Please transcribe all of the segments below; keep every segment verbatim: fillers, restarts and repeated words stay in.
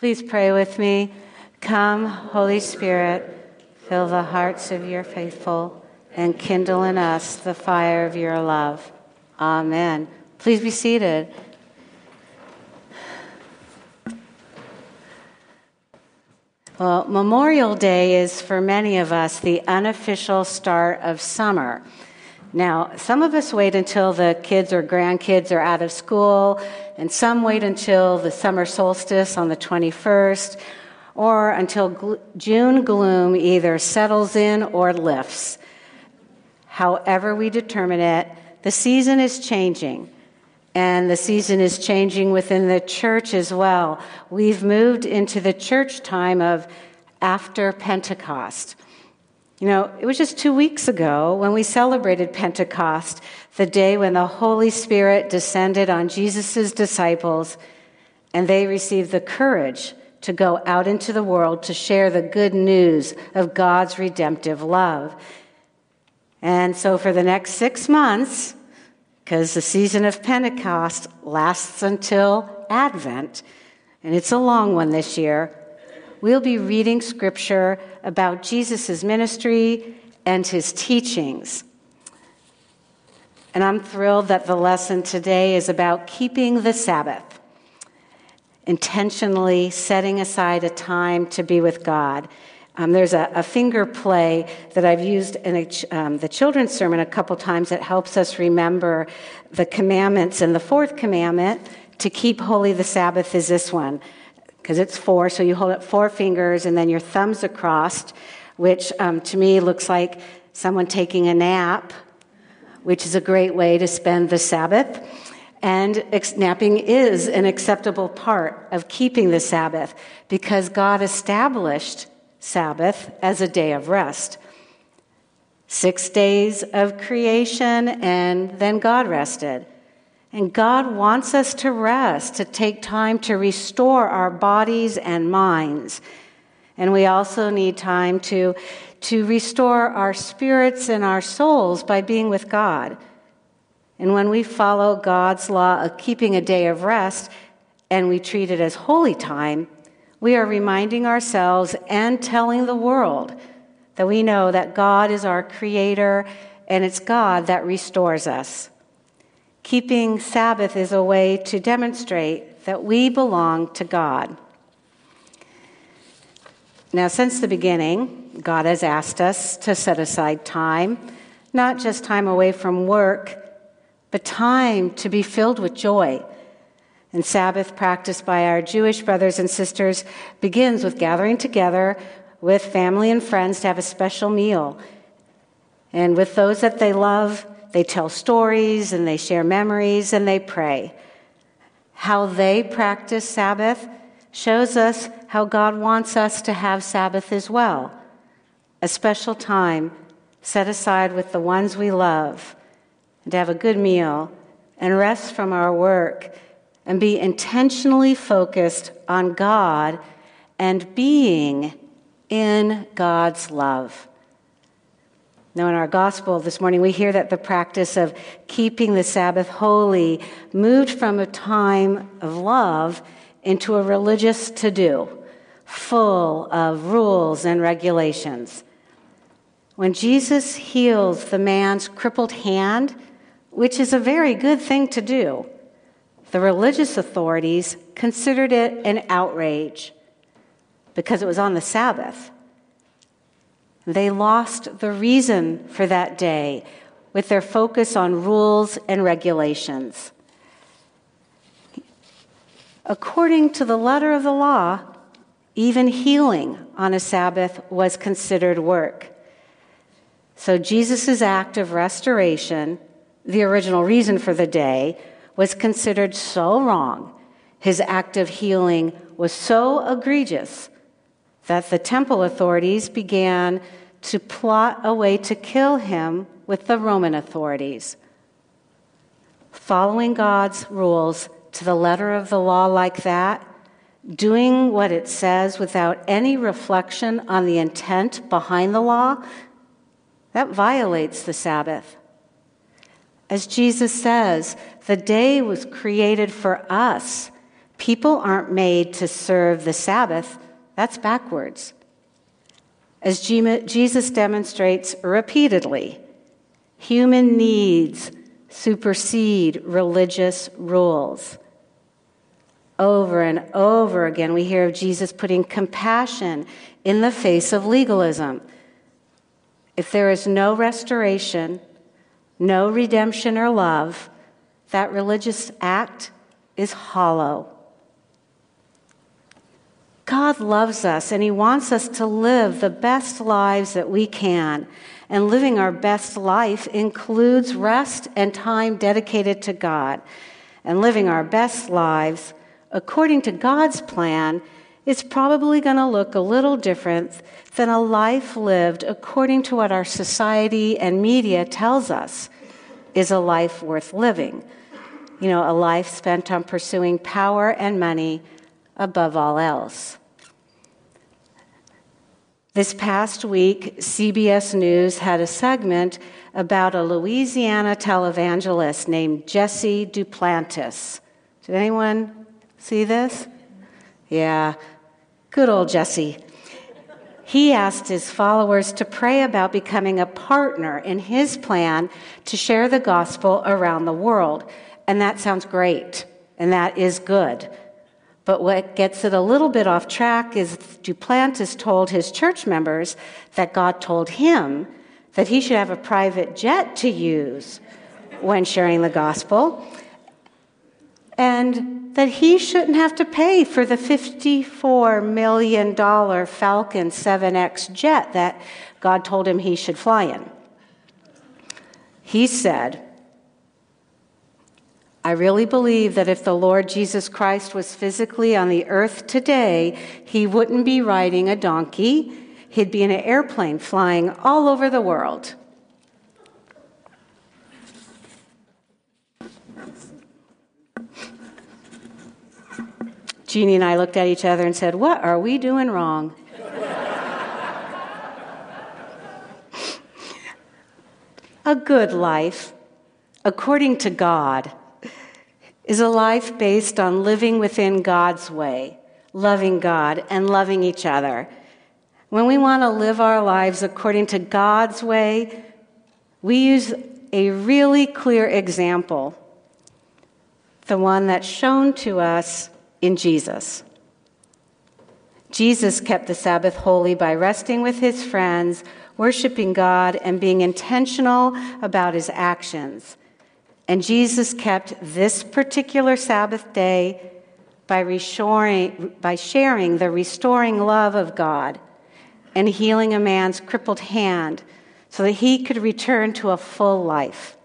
Please pray with me. Come, Holy Spirit, fill the hearts of your faithful and kindle in us the fire of your love. Amen. Please be seated. Well, Memorial Day is for many of us the unofficial start of summer. Now, some of us wait until the kids or grandkids are out of school, and some wait until the summer solstice on the twenty-first, or until gl- June gloom either settles in or lifts. However we determine it, the season is changing, and the season is changing within the church as well. We've moved into the church time of after Pentecost. You know, it was just two weeks ago when we celebrated Pentecost, the day when the Holy Spirit descended on Jesus' disciples, and they received the courage to go out into the world to share the good news of God's redemptive love. And so for the next six months, because the season of Pentecost lasts until Advent, and it's a long one this year, we'll be reading scripture about Jesus' ministry and his teachings. And I'm thrilled that the lesson today is about keeping the Sabbath, intentionally setting aside a time to be with God. Um, there's a, a finger play that I've used in a, um, the children's sermon a couple times that helps us remember the commandments. And the fourth commandment, to keep holy the Sabbath, is this one, because it's four. So you hold up four fingers and then your thumbs across, which um, to me looks like someone taking a nap, which is a great way to spend the Sabbath. And ex- napping is an acceptable part of keeping the Sabbath because God established Sabbath as a day of rest. Six days of creation, and then God rested. And God wants us to rest, to take time to restore our bodies and minds. And we also need time to, to restore our spirits and our souls by being with God. And when we follow God's law of keeping a day of rest and we treat it as holy time, we are reminding ourselves and telling the world that we know that God is our creator and it's God that restores us. Keeping Sabbath is a way to demonstrate that we belong to God. Now, since the beginning, God has asked us to set aside time, not just time away from work, but time to be filled with joy. And Sabbath practice by our Jewish brothers and sisters begins with gathering together with family and friends to have a special meal. And with those that they love, they tell stories and they share memories and they pray. How they practice Sabbath shows us how God wants us to have Sabbath as well. A special time set aside with the ones we love, and to have a good meal and rest from our work and be intentionally focused on God and being in God's love. Now, in our gospel this morning, we hear that the practice of keeping the Sabbath holy moved from a time of love into a religious to-do, full of rules and regulations. When Jesus heals the man's crippled hand, which is a very good thing to do, the religious authorities considered it an outrage because it was on the Sabbath. They lost the reason for that day with their focus on rules and regulations. According to the letter of the law, even healing on a Sabbath was considered work. So Jesus' act of restoration, the original reason for the day, was considered so wrong. His act of healing was so egregious that the temple authorities began to plot a way to kill him with the Roman authorities. Following God's rules to the letter of the law like that, doing what it says without any reflection on the intent behind the law, that violates the Sabbath. As Jesus says, the day was created for us People aren't made to serve the Sabbath. That's backwards. As Jesus demonstrates repeatedly, human needs supersede religious rules. Over and over again, we hear of Jesus putting compassion in the face of legalism. If there is no restoration, no redemption or love, that religious act is hollow. God loves us, and he wants us to live the best lives that we can. And living our best life includes rest and time dedicated to God. And living our best lives according to God's plan is probably going to look a little different than a life lived according to what our society and media tells us is a life worth living. You know, a life spent on pursuing power and money above all else. This past week, C B S News had a segment about a Louisiana televangelist named Jesse Duplantis. Did anyone see this? Yeah, good old Jesse. He asked his followers to pray about becoming a partner in his plan to share the gospel around the world. And that sounds great, and that is good. But what gets it a little bit off track is Duplantis told his church members that God told him that he should have a private jet to use when sharing the gospel, and that he shouldn't have to pay for the fifty-four million dollars Falcon seven X jet that God told him he should fly in. He said, I really believe that if the Lord Jesus Christ was physically on the earth today, he wouldn't be riding a donkey. He'd be in an airplane flying all over the world. Jeannie and I looked at each other and said, what are we doing wrong? A good life, according to God, is a life based on living within God's way, loving God and loving each other. When we want to live our lives according to God's way, we use a really clear example, the one that's shown to us in Jesus. Jesus kept the Sabbath holy by resting with his friends, worshiping God, and being intentional about his actions. And Jesus kept this particular Sabbath day by restoring, by sharing the restoring love of God and healing a man's crippled hand so that he could return to a full life.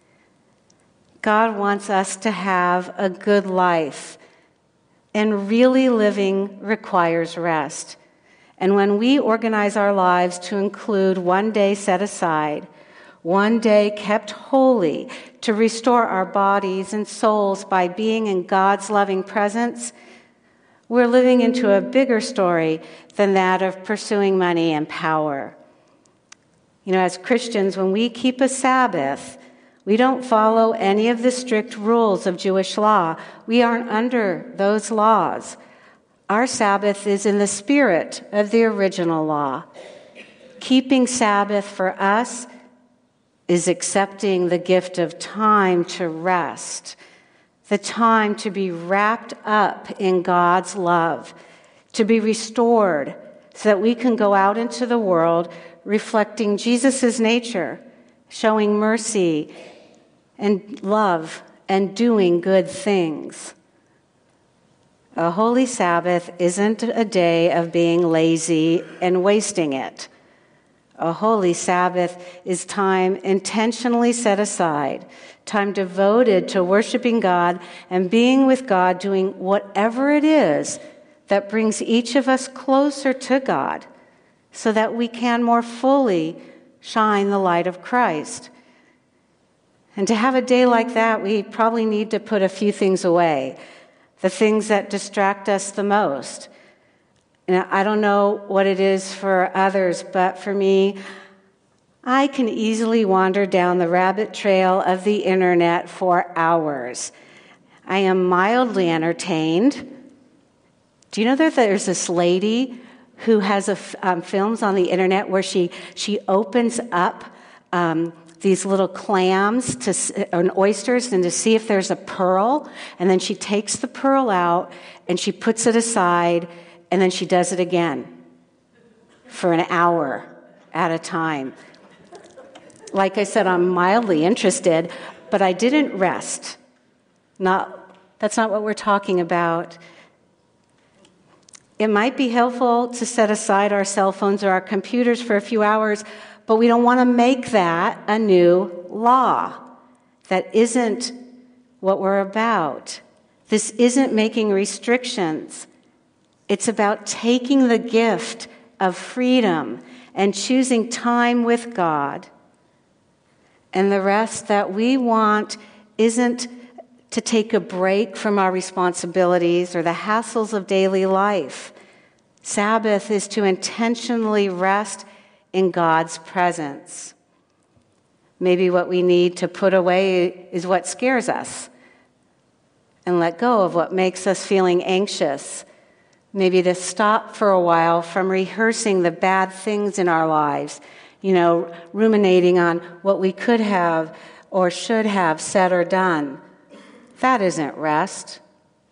God wants us to have a good life, and really living requires rest. And when we organize our lives to include one day set aside, one day kept holy to restore our bodies and souls by being in God's loving presence, we're living into a bigger story than that of pursuing money and power. You know, as Christians, when we keep a Sabbath, we don't follow any of the strict rules of Jewish law. We aren't under those laws. Our Sabbath is in the spirit of the original law. Keeping Sabbath for us is accepting the gift of time to rest, the time to be wrapped up in God's love, to be restored so that we can go out into the world reflecting Jesus' nature, showing mercy and love and doing good things. A holy Sabbath isn't a day of being lazy and wasting it. A holy Sabbath is time intentionally set aside, time devoted to worshiping God and being with God, doing whatever it is that brings each of us closer to God so that we can more fully shine the light of Christ. And to have a day like that, we probably need to put a few things away, the things that distract us the most. And I don't know what it is for others, but for me, I can easily wander down the rabbit trail of the internet for hours. I am mildly entertained. Do you know that there's this lady who has a, um, films on the internet where she, she opens up um, these little clams to, and oysters and to see if there's a pearl, and then she takes the pearl out and she puts it aside, and then she does it again for an hour at a time. Like I said, I'm mildly interested, but I didn't rest. Not, that's not what we're talking about. It might be helpful to set aside our cell phones or our computers for a few hours, but we don't want to make that a new law. That isn't what we're about. This isn't making restrictions. It's about taking the gift of freedom and choosing time with God. And the rest that we want isn't to take a break from our responsibilities or the hassles of daily life. Sabbath is to intentionally rest in God's presence. Maybe what we need to put away is what scares us and let go of what makes us feeling anxious. Maybe to stop for a while from rehearsing the bad things in our lives, you know, ruminating on what we could have or should have said or done. That isn't rest.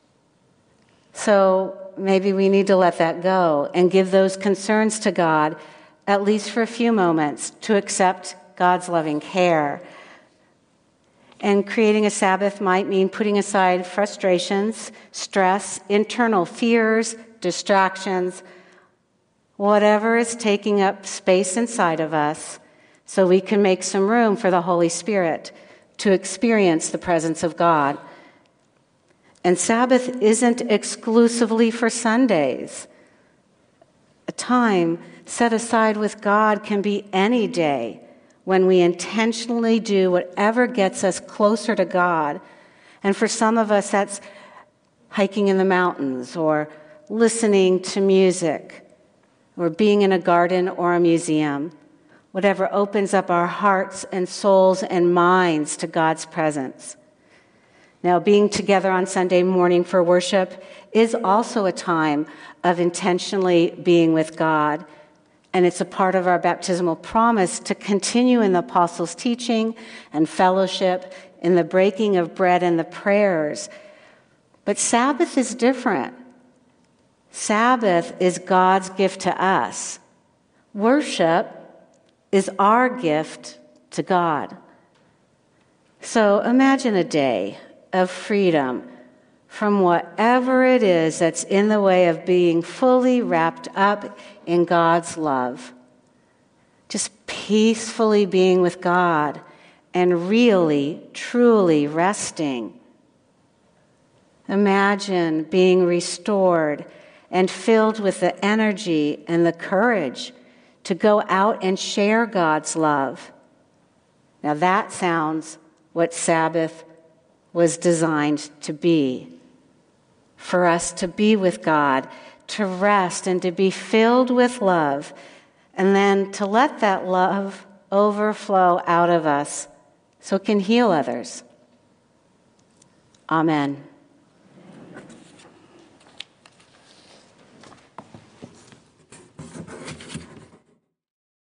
So maybe we need to let that go and give those concerns to God, at least for a few moments, to accept God's loving care. And creating a Sabbath might mean putting aside frustrations, stress, internal fears, distractions, whatever is taking up space inside of us, so we can make some room for the Holy Spirit to experience the presence of God. And Sabbath isn't exclusively for Sundays. A time set aside with God can be any day when we intentionally do whatever gets us closer to God. And for some of us, that's hiking in the mountains or listening to music, or being in a garden or a museum, whatever opens up our hearts and souls and minds to God's presence. Now, being together on Sunday morning for worship is also a time of intentionally being with God, and it's a part of our baptismal promise to continue in the apostles' teaching and fellowship, in the breaking of bread and the prayers. But Sabbath is different. Sabbath is God's gift to us. Worship is our gift to God. So imagine a day of freedom from whatever it is that's in the way of being fully wrapped up in God's love. Just peacefully being with God and really, truly resting. Imagine being restored and filled with the energy and the courage to go out and share God's love. Now that sounds what Sabbath was designed to be. For us to be with God, to rest and to be filled with love, and then to let that love overflow out of us so it can heal others. Amen.